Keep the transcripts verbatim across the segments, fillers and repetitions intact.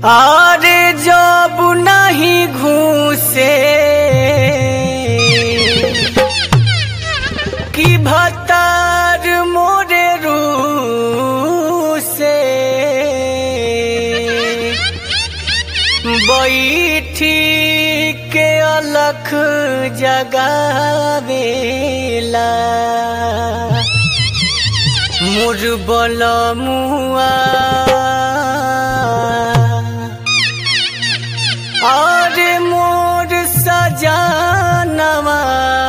अरे जब नहीं घूसे कि भतार मोरे रूसे बैठी के अलख जगावेला मोर बलमुआ अरे मोर सजनवा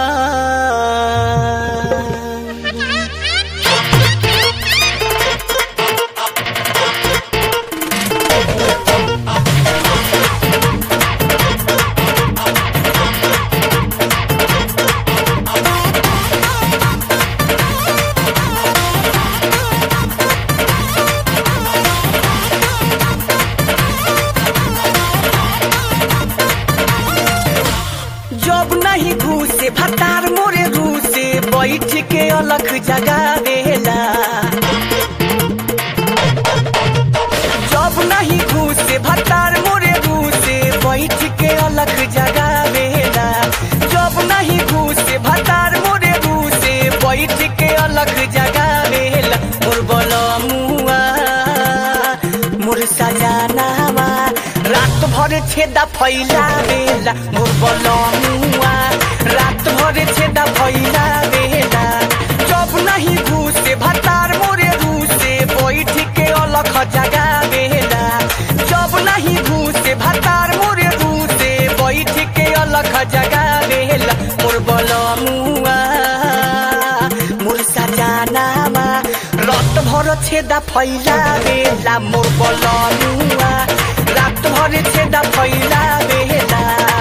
जब नहीं घूसे भतार मोरे रूसे बैठ के अलख जगावेला जब नहीं घूसे भतार मोरे रूसे बैठ के अलख जगावेला जब नहीं घूसे भतार मोरे रूसे बैठ के अलख जगावेला मोर बलमुआ मोर सजनावा रात भर छेदा फैलावेला मोर बलमुआ रात भर छेदा फैलावेला जब नहीं घूसे भतार मोरे रूसे बैठ के अलख जगावेला जब नहीं घूसे भतार मोरे रूसे बैठ के अलख जगावेला मोर बलमुआ मोर सजनावा रात भर छेदा फैलावेला मोर बलमुआ रात भर छेदा फैलावेला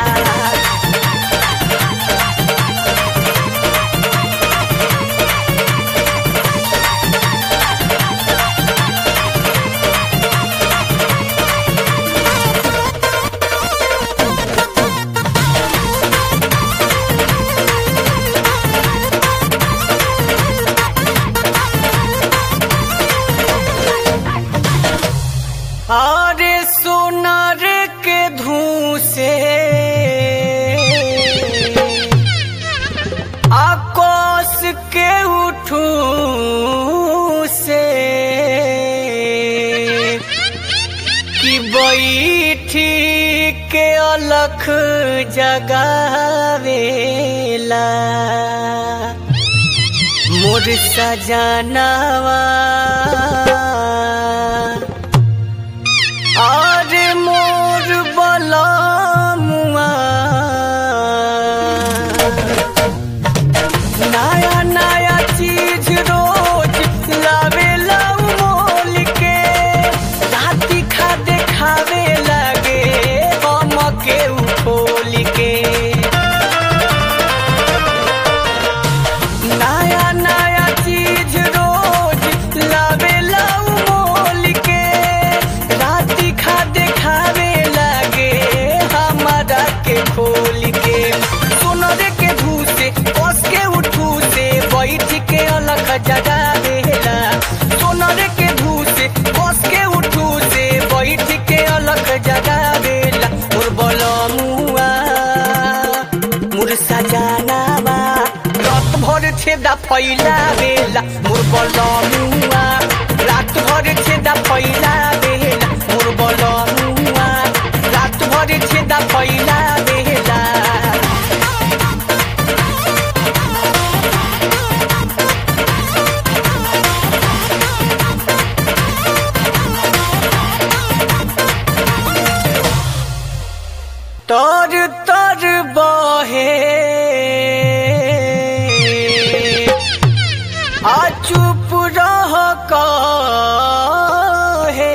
अरे सोनार के धूसे आकाश के उठू से कि बैठी के अलख जगावेला मोर सजनावा अरे मोर बलमुआ नया नया चीज रोज लावेला मोल के राती खा देखावे लगे हम के उठोल के नया नया चीज रोज लावेला मोल के राती खा देखावे लगे हमारा के खोल के सोनरे के धूसे कस के उठू से बैठ के अलख जगावेला सोनरे के धूसे कस के उठू से बैठ के अलख जगावेला मोर बलमुआ मोर सजनावा रात भर छेदा फैलावेला मोर बलमुआ रात भर छेदा फैलावेला मोर बलमुआ रात भर छेदा फैलावेला तर तर बहे आ चुप रह कहे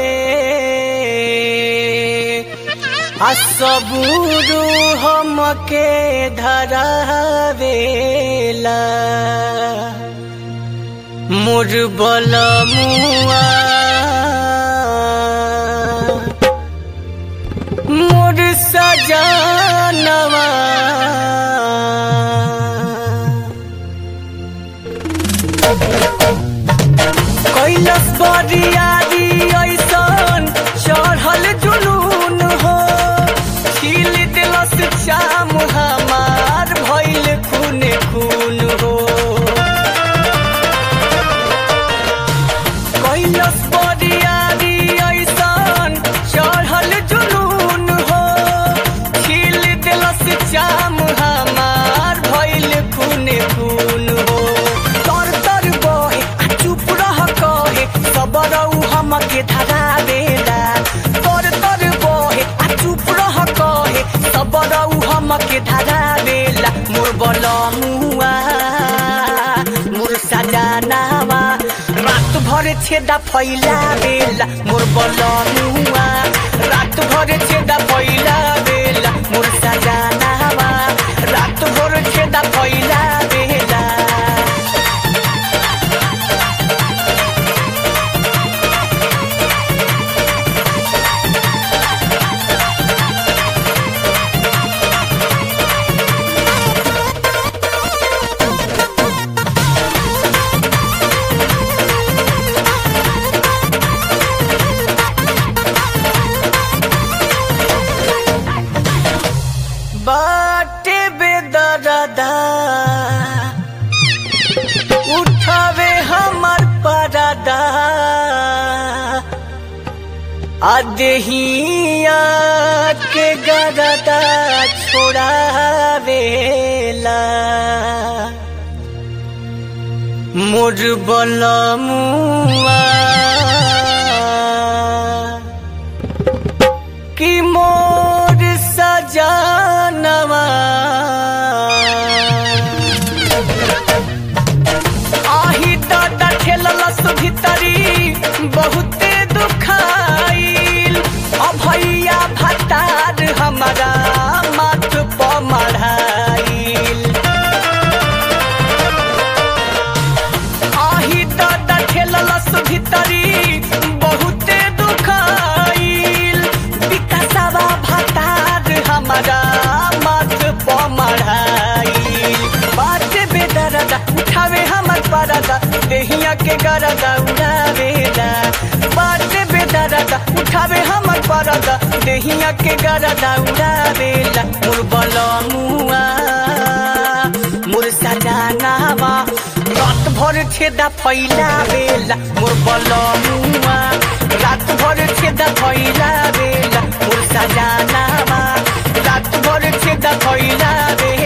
आ सबूर हमके धरावेला मोर बलमुआ मोर सजनवा कैलस बरियारी ऐसन चढ़ल जुलूस हमके धरावेला तोर तोर बहे आ चुप रह कहे सबर उ हमके धरावेला मोर बलमुआ मोर सजनावा रात भर छेदा फैलावेला मोर बलमुआ रात भर छेदा फैलावेला मोर सजनावा रात भर छेदा फैलावेला बाटे बेदरदा उठावे हमर परदा अदहिया के गरदा छोड़ावेला मोर बलमुआ कि मोर सजनवा आही दादा ठेललस भीतरी बहुते दुखाइल अभैया भतार हमारा माथ प मढ़ाइल आही दादा ठेललस भीतरी बहुते दुखाइल विकासवा भतार हमारा माथ प मढ़ाइल बाटे बेदरदा उठावे हमर परदा देहिया के गरदा उड़ावेला बाटे बेदरदा उठावे हमर परदा देहिया के गरदा उड़ावेला मोर बलमुआ मोर सजनावा रात भर छेदा फैलावेला मोर बलमुआ रात भर छेदा फैलावेला मोर सजनावा रात भर छेदा फैलावेला